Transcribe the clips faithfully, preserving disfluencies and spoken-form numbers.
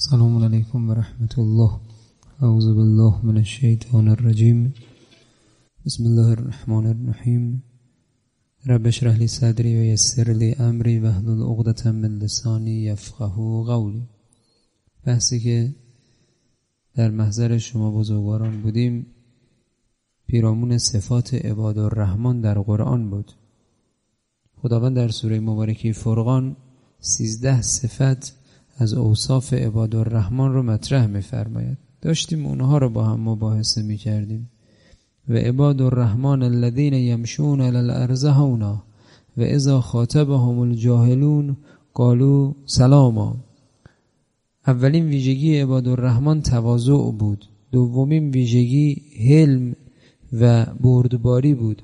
السلام علیکم و رحمت الله. اعوذ بالله من الشیطان الرجیم. بسم الله الرحمن الرحیم. رب اشرح لی صدری و یسر لی امری واحلل عقدة من لسانی یفقهوا قولی. بحثی که در محضر شما بزرگواران بودیم پیرامون صفات عباد الرحمن در قرآن بود. خداوند در سوره مبارکه فرقان سیزده صفت از اوصاف عباد الرحمن رو مطرح می‌فرماید. داشتیم اونها رو با هم مباحثه می‌کردیم. و عباد الرحمن الذین یمشون علی الارض هونا و اذا خاطبهم الجاهلون قالوا سلاما. اولین ویژگی عباد الرحمن تواضع بود. دومین ویژگی حلم و بردباری بود.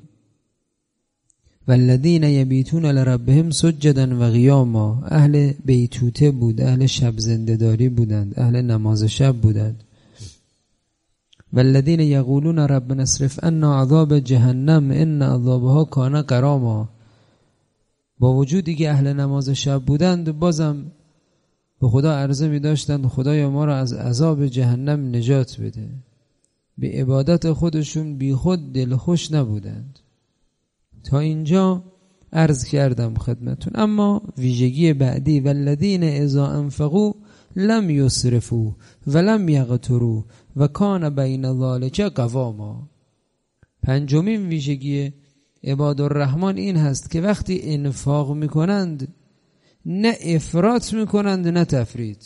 والذین یبیتون لربهم سجدا و قیاما. اهل بیتوته بود، اهل شب زنده‌داری بودند، اهل نماز شب بودند. والذین یقولون ربنا اصرف عنا عذاب جهنم ان عذابها کان غراما. با وجودی که اهل نماز شب بودند بازم به خدا عرضه می داشتند خدایا ما را از عذاب جهنم نجات بده. به عبادت خودشون بی خود دلخوش نبودند. تا اینجا عرض کردم خدمتون. اما ویژگی بعدی والذین اذا انفقوا لم یسرفوا ولم یقتروا و کان بین ذلک قواما. پنجمین ویژگی عباد الرحمن این هست که وقتی انفاق میکنند نه افراط میکنند نه تفریط،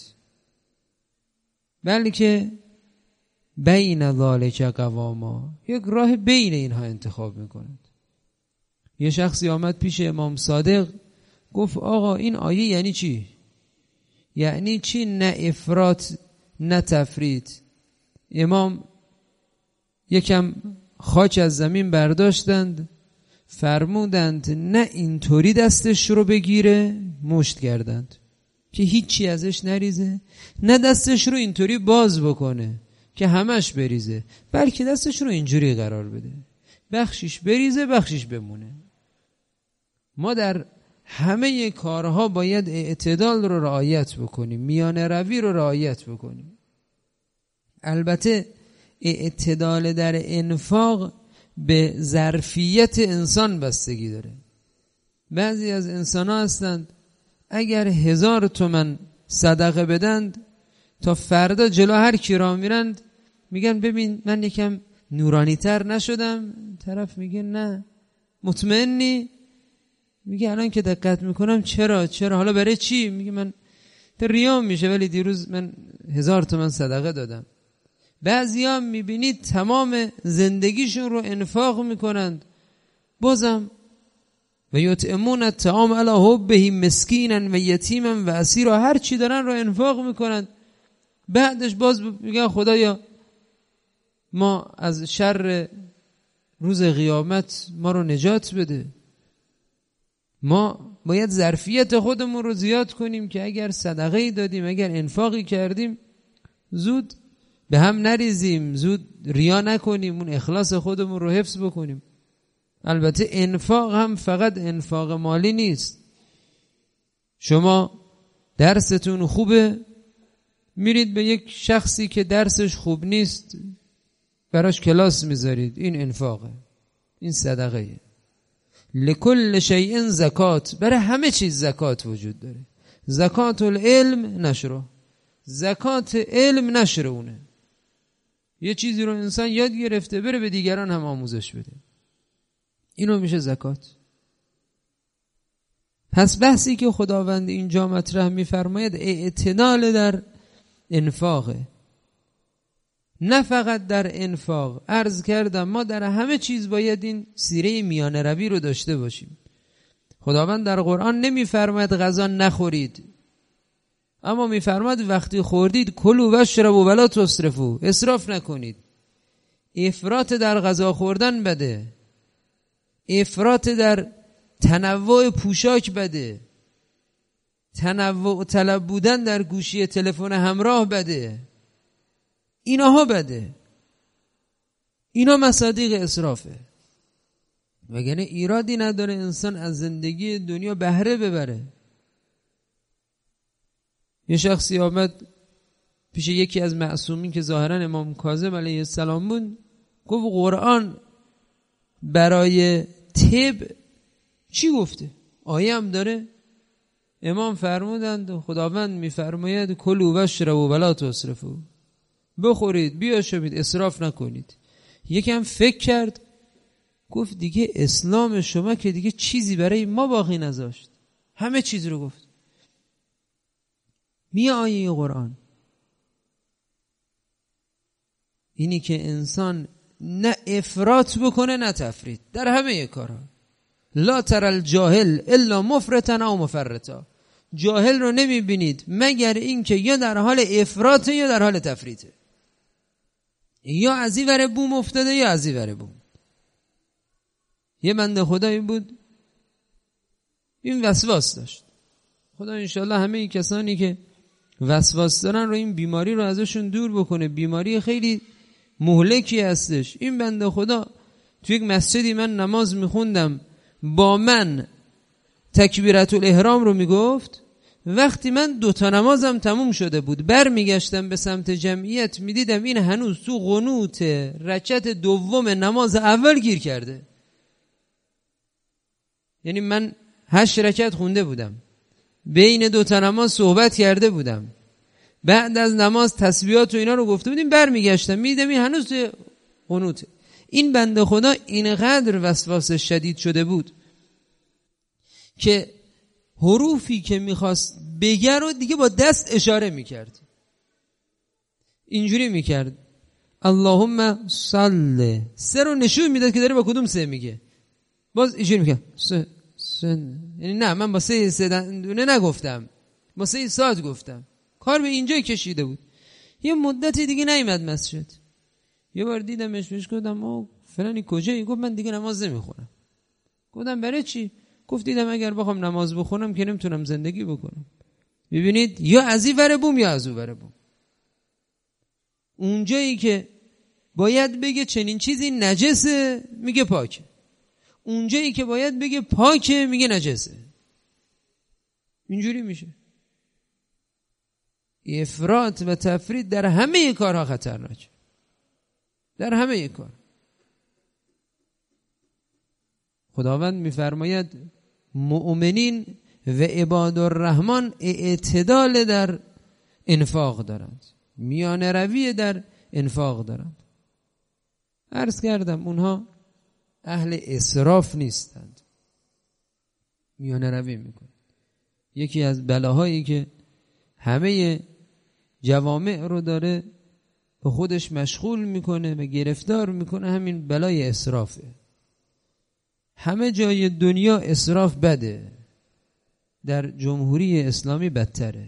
بلکه بین ذلک قواما، یک راه بین اینها انتخاب میکنند. یه شخصی آمد پیش امام صادق گفت آقا این آیه یعنی چی؟ یعنی چی نه افراط نه تفریط؟ امام یکم خاک از زمین برداشتند، فرمودند نه اینطوری دستش رو بگیره، مشت کردند که هیچی ازش نریزه، نه دستش رو اینطوری باز بکنه که همش بریزه، بلکه دستش رو اینجوری قرار بده، بخشش بریزه بخشش بمونه. ما در همه کارها باید اعتدال رو رعایت بکنیم، میان روی رو رعایت بکنیم. البته اعتدال در انفاق به ظرفیت انسان بستگی داره. بعضی از انسان ها هستند اگر هزار تومن صدقه بدند تا فردا جلو هر کی را میرند میگن ببین من یکم نورانی تر نشدم؟ طرف میگه نه. مطمئنی؟ میگه الان که دقت میکنم چرا چرا حالا برای چی؟ میگه من ریام میشه ولی دیروز من هزار تومن صدقه دادم. بعضیا میبینید تمام زندگیشون رو انفاق میکنند، بازم و یطعمون الطعام علی حبه مسکینا و یتیما و اسیرا، هر چی دارن رو انفاق میکنند. بعدش باز میگن خدایا ما از شر روز قیامت ما رو نجات بده. ما باید ظرفیت خودمون رو زیاد کنیم که اگر صدقه‌ای دادیم، اگر انفاقی کردیم، زود به هم نریزیم، زود ریا نکنیم، اون اخلاص خودمون رو حفظ بکنیم. البته انفاق هم فقط انفاق مالی نیست. شما درستون خوبه، میرید به یک شخصی که درسش خوب نیست براش کلاس میذارید، این انفاقه، این صدقه. لکل شیء زکات، برای همه چیز زکات وجود داره. زکات العلم نشره، زکات علم نشره اونه. یه چیزی رو انسان یاد گرفته بره به دیگران هم آموزش بده، اینو میشه زکات. پس بحثی که خداوند اینجا مطرح میفرماید اعتدال در انفاقه، نه فقط در انفاق. عرض کردم ما در همه چیز باید این سیره میانه روی رو داشته باشیم. خداوند در قرآن نمیفرماید غذا نخورید، اما میفرماید وقتی خوردید کلوا واشربوا ولا تسرفوا، اسراف نکنید. افراط در غذا خوردن بده، افراط در تنوع پوشاک بده، تنوع طلب بودن در گوشی تلفن همراه بده، اینها بده، اینا مصادیق اسرافه. وگرنه ایرادی نداره انسان از زندگی دنیا بهره ببره. یه شخصی آمد پیش یکی از معصومین که ظاهرا امام کاظم علیه السلام بود، گفت قرآن برای طب چی گفته؟ آیه هم داره؟ امام فرمودند خداوند میفرماید کلوا واشربوا ولا تسرفوا، بخورید بیاشامید اسراف نکنید. یکم فکر کرد، گفت دیگه اسلام شما که دیگه چیزی برای ما باقی نذاشت، همه چیز رو گفت. می آیه قرآن اینی که انسان نه افراط بکنه نه تفرید در همه کارها. لا تر الجاهل الا مفرطا او مفرطا، جاهل رو نمی بینید مگر این که یا در حال افراطه یا در حال تفریطه، یا از این ور بوم افتاده یا از این ور بوم. یه بنده خدایی بود این وسواس داشت. خدا انشالله همه این کسانی که وسواس دارن رو این بیماری رو ازشون دور بکنه. بیماری خیلی مهلکی هستش. این بنده خدا تو یک مسجدی من نماز میخوندم، با من تکبیرت الاحرام رو میگفت. وقتی من دوتا نمازم تموم شده بود بر میگشتم به سمت جمعیت، میدیدم این هنوز تو قنوت رکعت دوم نماز اول گیر کرده. یعنی من هشت رکعت خونده بودم، بین دوتا نماز صحبت کرده بودم، بعد از نماز تسبیحات و اینا رو گفته بودیم، بر میگشتم میدیدم این هنوز تو قنوت. این بنده خدا اینقدر وسواس شدید شده بود که حروفی که میخواست بگه رو دیگه با دست اشاره میکرد، اینجوری میکرد اللهم صل، سه رو نشون میداد که داره با کدوم سه میگه، باز اینجوری میکرد سه سه، یعنی نه من با سه سه دونه نگفتم، با سه ساعت گفتم. کار به اینجای کشیده بود. یه مدتی دیگه نیامد مسجد. یه بار دیدمش، بهش گفتم آ فلانی کجایی؟ گفت من دیگه نماز نمیخونم. گفتم برای چی؟ گفت دیدم اگر بخوام نماز بخونم که نمیتونم زندگی بکنم. ببینید یا از این ور بوم یا از اون ور بوم. اونجایی که باید بگه چنین چیزی نجسه میگه پاکه، اونجایی که باید بگه پاکه میگه نجسه. اینجوری میشه. افراط و تفرید در همه کارها خطرناک، در همه کار. خداوند میفرماید مؤمنین و عباد الرحمن اعتدال در انفاق دارند، میان روی در انفاق دارند. عرض کردم اونها اهل اسراف نیستند، میان روی میکنند. یکی از بلاهایی که همه جوامع رو داره به خودش مشغول میکنه و گرفتار میکنه همین بلای اسرافه. همه جای دنیا اسراف بده، در جمهوری اسلامی بدتره.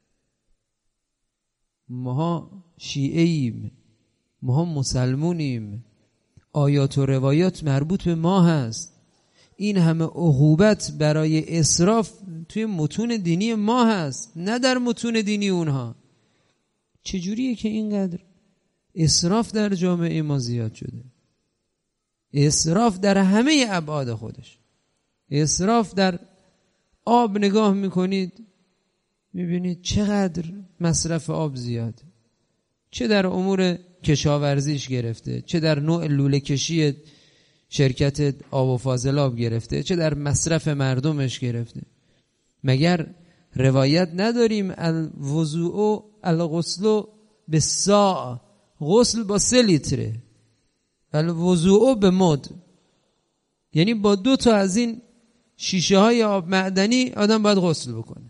ماها شیعه‌ایم، ماها مسلمونیم، آیات و روایات مربوط به ما هست. این همه عقوبت برای اسراف توی متون دینی ما هست، نه در متون دینی اونها. چجوریه که اینقدر اسراف در جامعه ما زیاد شده؟ اسراف در همه ابعاد خودش. اسراف در آب نگاه میکنید میبینید چقدر مصرف آب زیاد، چه در امور کشاورزیش گرفته، چه در نوع لوله کشی شرکت آب و فاضلاب گرفته، چه در مصرف مردمش گرفته. مگر روایت نداریم الوضوء الغسل بالساع، غسل با سه لیتره، الوضوء به مد، یعنی با دو تا از این شیشه های آب معدنی آدم باید غسل بکنه.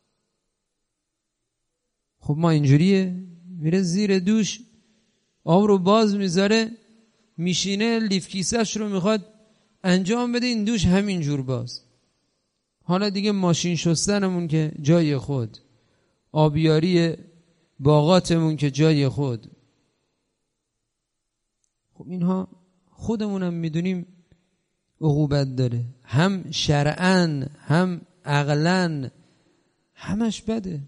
خب ما اینجوریه، میره زیر دوش آب رو باز میذاره، میشینه لیف کیسهش رو میخواد انجام بده، این دوش همین جور باز. حالا دیگه ماشین شستنمون که جای خود، آبیاری باغاتمون که جای خود. خب اینها خودمونم میدونیم عقوبت داره، هم شرعاً هم عقلاً، همش بده.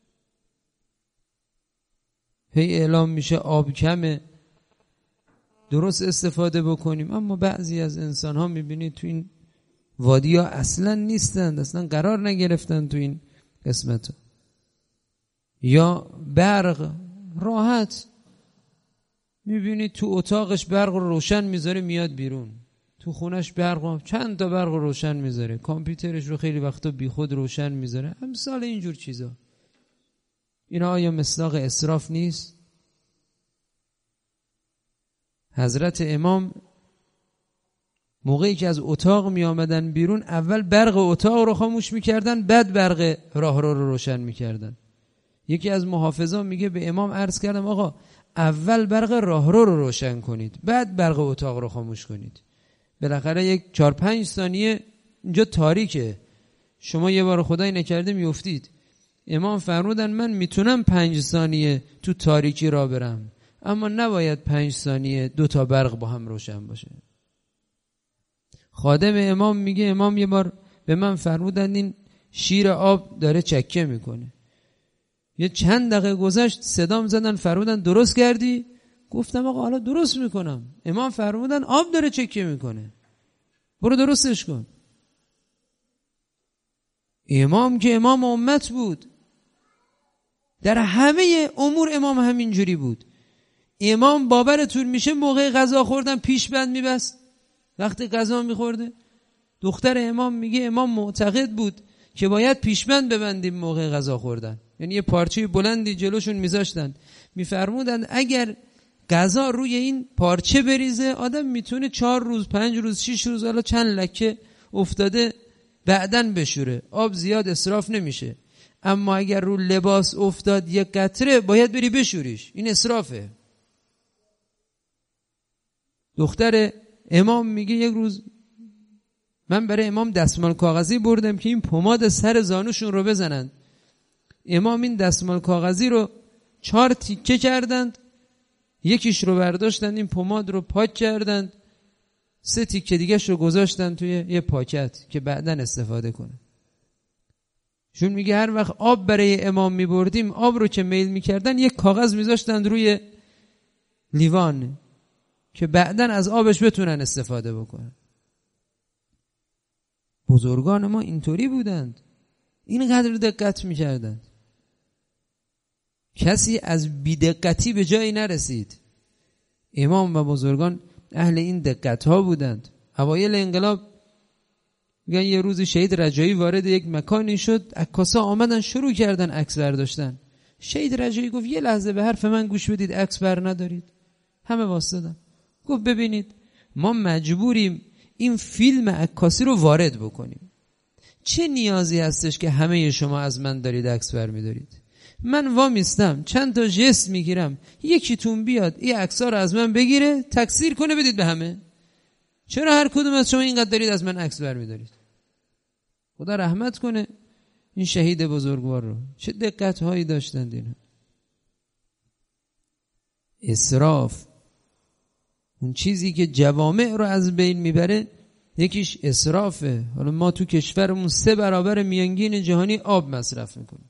هی اعلام میشه آب کمه، درست استفاده بکنیم. اما بعضی از انسان ها میبینید تو این وادی ها اصلا نیستند، اصلا قرار نگرفتن تو این قسمت ها. یا برق راحت. میبینید تو اتاقش برق رو روشن میذاره میاد بیرون، تو خونش برق، چند تا برق رو روشن میذاره، کامپیوترش رو خیلی وقتا بی خود روشن میذاره، امثال اینجور چیزا. اینا آیا مصداق اسراف نیست؟ حضرت امام موقعی که از اتاق می آمدن بیرون اول برق اتاق رو خاموش میکردن، بعد برق راهرو رو روشن میکردن. یکی از محافظا میگه به امام عرض کردم آقا اول برق راهرو رو روشن کنید بعد برق اتاق رو خاموش کنید. بالاخره یک چهار پنج ثانیه اینجا تاریکه، شما یه بار خدای نکرده میافتید. امام فرمودن من میتونم پنج ثانیه تو تاریکی را برم، اما نباید پنج ثانیه دو تا برق با هم روشن باشه. خادم امام میگه امام یه بار به من فرمودن این شیر آب داره چکه میکنه. یه چند دقیقه گذشت صدام زدن فرمودن درست کردی؟ گفتم آقا حالا درست میکنم. امام فرمودن آب داره چکه میکنه، برو درستش کن. امام که امام امت بود، در همه امور امام همینجوری بود. امام باورتون میشه موقع غذا خوردن پیش بند میبست وقتی غذا میخورده؟ دختر امام میگه امام معتقد بود که باید پیشبند ببندیم موقع غذا خوردن، یعنی یه پارچه بلندی جلوشون میذاشتن، میفرمودن اگر غذا روی این پارچه بریزه آدم میتونه چهار روز پنج روز شش روز حالا چند لکه افتاده بعدن بشوره، آب زیاد اسراف نمیشه. اما اگر رو لباس افتاد یک قطره باید بری بشوریش، این اسرافه. دختر امام میگه یک روز من برای امام دستمال کاغذی بردم که این پماد سر زانوشون رو بزنند. امام این دستمال کاغذی رو چهار تیکه کردند، یکیش رو برداشتند این پماد رو پاک کردند، سه تیکه دیگه‌ش رو گذاشتن توی یه پاکت که بعدن استفاده کنن. چون میگه هر وقت آب برای امام میبردیم آب رو که میل میکردن یک کاغذ میذاشتن روی لیوان که بعدن از آبش بتونن استفاده بکنن. بزرگان ما اینطوری بودند، اینقدر دقت میکردند. کسی از بی‌دقتی به جایی نرسید. امام و بزرگان اهل این دقت ها بودند. اوایل انقلاب میگن یه روز شهید رجایی وارد یک مکانی شد، عکاسا آمدن شروع کردن عکس برداشتن. شهید رجایی گفت یه لحظه به حرف من گوش بدید، عکس بر ندارید؟ همه واسطدن. گفت ببینید ما مجبوریم این فیلم عکاسی رو وارد بکنیم. چه نیازی هستش که همه شما از من دارید عکس بر می‌دارید؟ من وامیستم چند تا ژست میگیرم، یکیتون بیاد این عکس‌ها رو از من بگیره تکثیر کنه بدید به همه. چرا هر کدوم از شما اینقدر دارید از من عکس بر می‌دارید؟ خدا رحمت کنه این شهید بزرگوار رو، چه دقت هایی داشتند اینا. اسراف اون چیزی که جوامع رو از بین میبره یکیش اسرافه. حالا ما تو کشورمون سه برابر میانگین جهانی آب مصرف میکنیم،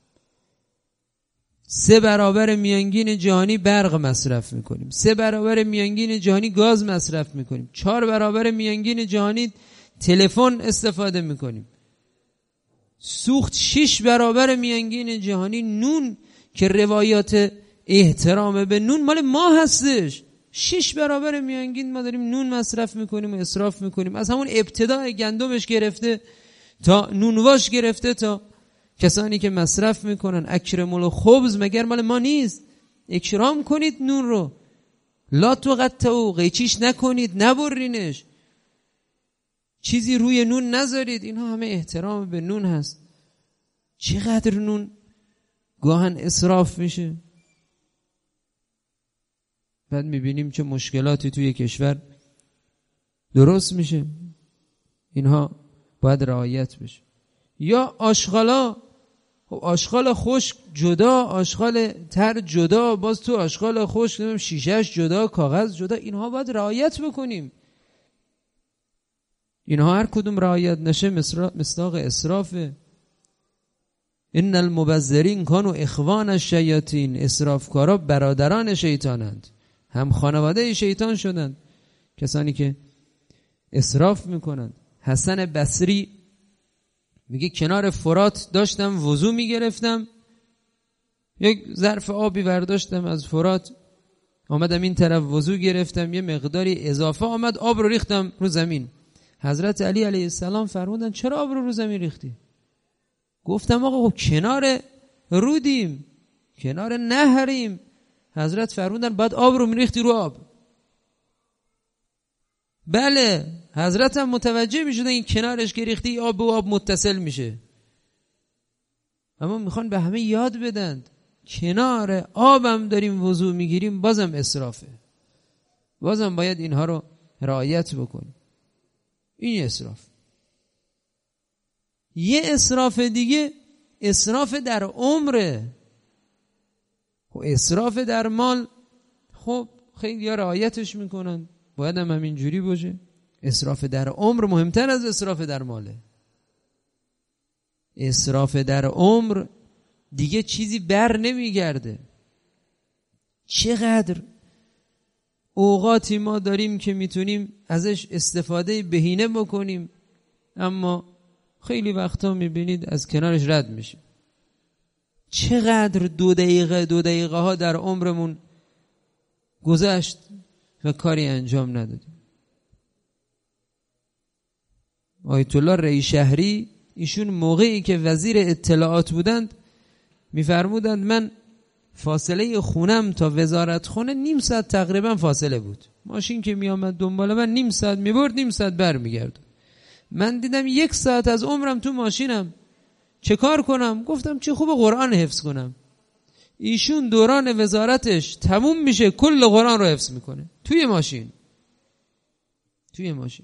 سه برابر میانگین جهانی برق مصرف میکنیم، سه برابر میانگین جهانی گاز مصرف میکنیم، چهار برابر میانگین جهانی تلفن استفاده میکنیم، سوخت شش برابر میانگین جهانی نون که روایات احترام به نون مال ما هستش، شش برابر میانگین ما داریم نون مصرف میکنیم و اسراف میکنیم. از همون ابتدای گندمش گرفته تا نونواش گرفته تا کسانی که مصرف میکنن. اکرم الخبز مگر مال ما نیست؟ اکرام کنید نون رو، لا تقطعوا، قیچیش نکنید، نبرینش، چیزی روی نون نذارید. اینها همه احترام به نون هست. چقدر نون گاهن اسراف میشه. بعد میبینیم چه مشکلاتی توی کشور درست میشه. اینها باید رعایت بشه. یا آشغالا، خب آشغال خشک جدا، آشغال تر جدا، باز تو آشغال خشک شیشهش جدا، کاغذ جدا، اینها باید رعایت بکنیم. اینها هر کدوم رعایت نشه مصداق اسرافه. ان المبذرین کانوا اخوان الشیاطین، اسرافکارا برادران شیطانند، هم خانواده شیطان شدند کسانی که اسراف میکنند. حسن بصری میگه کنار فرات داشتم وضو میگرفتم، یک ظرف آبی برداشتم از فرات، آمدم این طرف وضو گرفتم، یه مقداری اضافه آمد، آب رو ریختم رو زمین. حضرت علی علیه السلام فرمودن چرا آب رو رو زمین ریختی؟ گفتم آقا خب کنار رودیم، کنار نهریم. حضرت فرمودن بعد آب رو میریختی رو آب. بله، حضرت هم متوجه میشدن این کنارش که ریختی آب به آب متصل میشه، اما میخوان به همه یاد بدن کنار آبم داریم وضو میگیریم بازم اسرافه، بازم باید اینها رو رعایت بکنیم. این اسراف. یه اسراف دیگه اسراف در عمره. خب اسراف در مال خب خیلی ها رعایتش میکنن، باید هم همینجوری باشه. اسراف در عمر مهمتر از اسراف در ماله. اسراف در عمر دیگه چیزی بر نمیگرده. چقدر اوقاتی ما داریم که میتونیم ازش استفاده بهینه بکنیم، اما خیلی وقتا میبینید از کنارش رد میشیم. چقدر دو دقیقه دو دقیقه ها در عمرمون گذشت و کاری انجام ندادیم. آیت الله رئی شهری ایشون موقعی که وزیر اطلاعات بودند میفرمودند من فاصله خونم تا وزارت خونه نیم ساعت تقریبا فاصله بود. ماشین که می آمد دنبال من نیم ساعت می برد، نیم ساعت بر می گرد. من دیدم یک ساعت از عمرم تو ماشینم، چه کار کنم؟ گفتم چه خوب قرآن حفظ کنم. ایشون دوران وزارتش تموم میشه کل قرآن رو حفظ میکنه توی ماشین. توی ماشین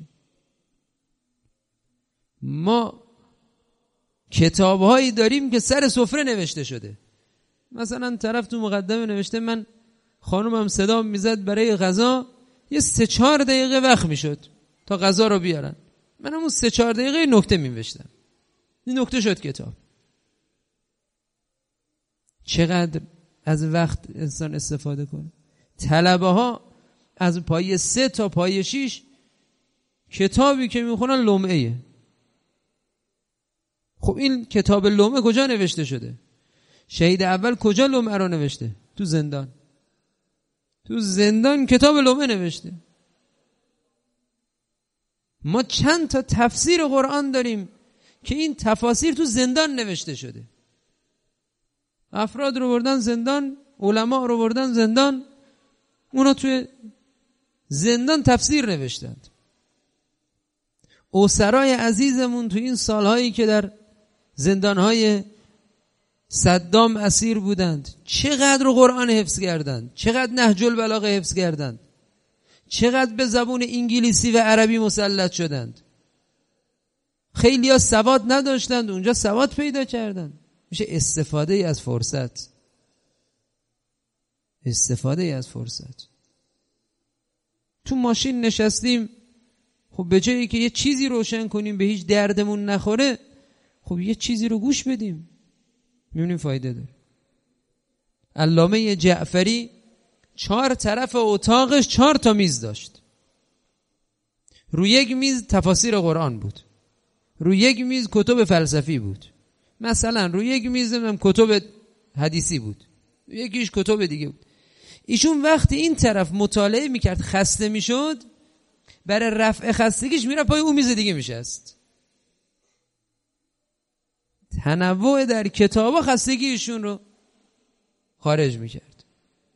ما کتابهایی داریم که سر سفره نوشته شده. مثلا طرف تو مقدمه نوشته من خانومم صدا میزد برای غذا، یه سه چهار دقیقه وقت میشد تا غذا رو بیارن، من همون سه چهار دقیقه نکته می‌نوشتم. این نکته شد کتاب. چقدر از وقت انسان استفاده کنه. طلبه ها از پایه سه تا پایه شیش کتابی که میخونن لمعه. خب این کتاب لمعه کجا نوشته شده؟ شهید اول کجا لمعه رو نوشته؟ تو زندان. تو زندان کتاب لمعه نوشته. ما چند تا تفسیر قرآن داریم که این تفاسیر تو زندان نوشته شده. افراد رو بردن زندان، علما رو بردن زندان، اونا توی زندان تفسیر نوشتند. اسرای عزیزمون تو این سالهایی که در زندانهای صدام اسیر بودند چقدر قرآن حفظ کردند، چقدر نهج البلاغه حفظ کردند، چقدر به زبون انگلیسی و عربی مسلط شدند. خیلی ها سواد نداشتند، اونجا سواد پیدا کردند. میشه استفاده ای از فرصت. استفاده ای از فرصت. تو ماشین نشستیم، خب به جایی که یه چیزی روشن کنیم به هیچ دردمون نخوره، خب یه چیزی رو گوش بدیم، میبینیم فایده داره. علامه جعفری چهار طرف اتاقش چهار تا میز داشت. روی یک میز تفاسیر قرآن بود، روی یک میز کتب فلسفی بود، مثلا روی یک میز هم کتب حدیثی بود، یکیش کتب دیگه بود. ایشون وقتی این طرف مطالعه میکرد خسته میشد، برای رفع خستگیش میره پای اون میز دیگه میشست. تنوع در کتابا خستگی ایشون رو خارج میکرد.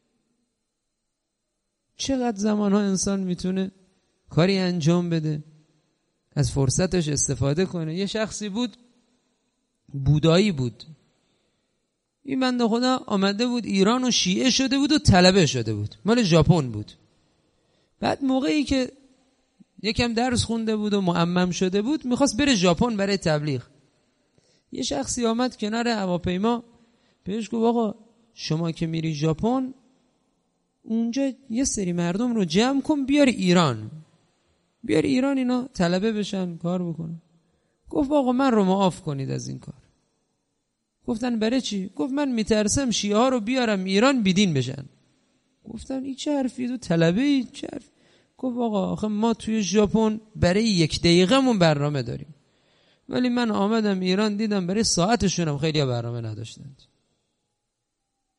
چقدر زمانها انسان میتونه کاری انجام بده، از فرصتش استفاده کنه. یه شخصی بود بودایی بود، این بنده خدا آمده بود ایران و شیعه شده بود و طلبه شده بود، مال ژاپن بود. بعد موقعی که یکم درس خونده بود و معمم شده بود میخواست بره ژاپن برای تبلیغ. یه شخصی آمد کنار هواپیما بهش گفت آقا شما که میری ژاپن اونجا یه سری مردم رو جمع کن بیار ایران، بیار ایران اینا طلبه بشن کار بکنن. گفت آقا من رو معاف کنید از این کار. گفتن برای چی؟ گفت من میترسم شیعه ها رو بیارم ایران بیدین بشن. گفتن این چه حرفی؟ تو طلبه ای چه حرفی؟ گفت آقا آخه ما توی ژاپن برای یک دقیقه مون برنامه داریم، ولی من آمدم ایران دیدم برای ساعتشونم خیلی برنامه نداشتند.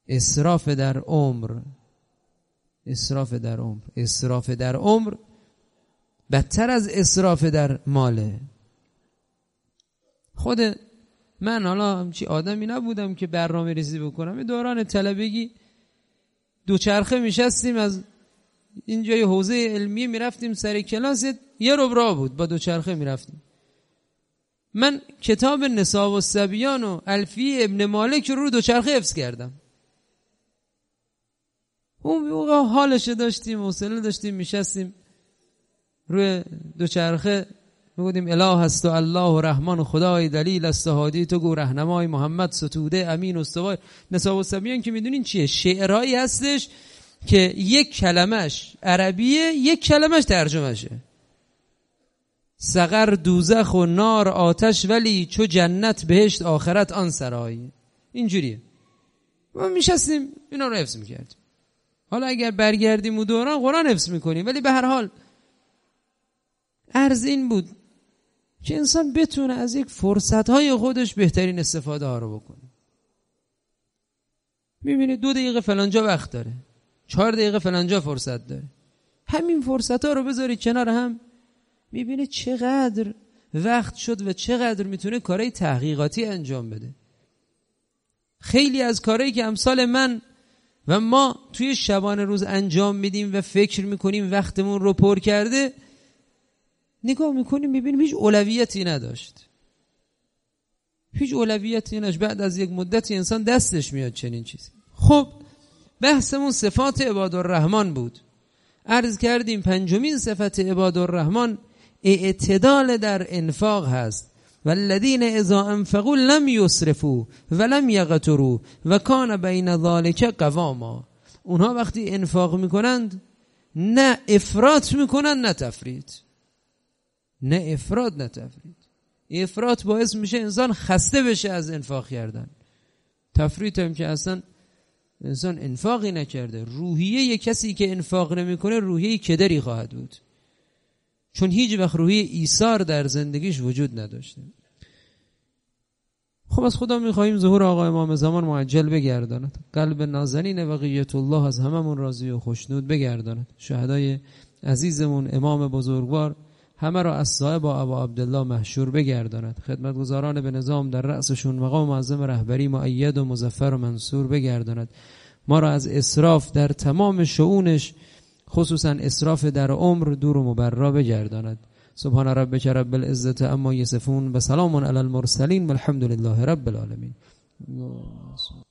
اسراف در عمر، اسراف در عمر اسراف در عمر بدتر از اسراف در ماله. خود من حالا همچی آدمی نبودم که برنامه ریزی بکنم. دوران طلبگی دوچرخه میشستیم، از اینجای حوزه علمیه میرفتیم سر کلاس، یه ربع راه بود با دوچرخه میرفتیم. من کتاب نساء و صبیان و الفیه ابن مالک رو دوچرخه حفظ کردم. اون موقع حالش داشتیم، حوصله داشتیم، میشستیم روی دوچرخه میگفتیم اله است و الله و رحمان و خدای دلیل است و هادی تو گو رهنمای محمد ستوده امین استوای. نساء و صبیان که میدونین چیه؟ شعرهایی هستش که یک کلمش عربیه، یک کلمش ترجمهشه. سقر دوزخ و نار آتش، ولی چو جنت بهشت آخرت آن سرایی. اینجوریه. ما میشستیم اینا رو حفظ میکردیم. حالا اگر برگردیم و دوران قرآن حفظ میکنیم، ولی به هر حال عرض این بود که انسان بتونه از یک فرصتهای خودش بهترین استفاده ها رو بکنه. میبینه دو دقیقه فلانجا وقت داره، چهار دقیقه فلانجا فرصت داره، همین فرصت ها رو بذاری کنار هم، میبینه چقدر وقت شد و چقدر میتونه کارهای تحقیقاتی انجام بده. خیلی از کارهایی که امثال من و ما توی شبانه روز انجام میدیم و فکر میکنیم وقتمون رو پر کرده، نگاه میکنیم میبینیم هیچ اولویتی نداشت، هیچ اولویتی نداشت. بعد از یک مدتی انسان دستش میاد چنین چیزی. خب بحثمون صفات عباد الرحمن بود. عرض کردیم پنجمین صفت عباد الرحمن اعتدال در انفاق هست. والذین اذا انفقوا لم یسرفوا ولم یقتروا و کان بین ذلک قواما. اونها وقتی انفاق میکنند نه افراط میکنند نه تفریط، نه افراط نه تفریط. افراط باعث میشه انسان خسته بشه از انفاق کردن، تفریط هم که اصلا انسان انفاقی نکرده. روحیه یک کسی که انفاق نمیکنه روحیه کدری خواهد بود، چون هیچ وقت روحیه ایثار در زندگیش وجود نداشته. خب از خدا میخواییم ظهور آقا امام زمان معجل بگرداند، قلب نازنین بقیت الله از هممون راضی و خوشنود بگرداند. شهدای عزیزمون امام بزرگوار همه را از صاحب ابا عبدالله محشور بگرداند. خدمتگزاران به نظام در رأسشون مقام معظم رهبری مؤید و مظفر و منصور بگرداند. ما را از اسراف در تمام شؤونش، خصوصا اسراف در عمر، دور و مبرا بگرداند. سبحان ربک رب العزة عما یصفون و سلام علی المرسلین والحمد لله رب العالمین.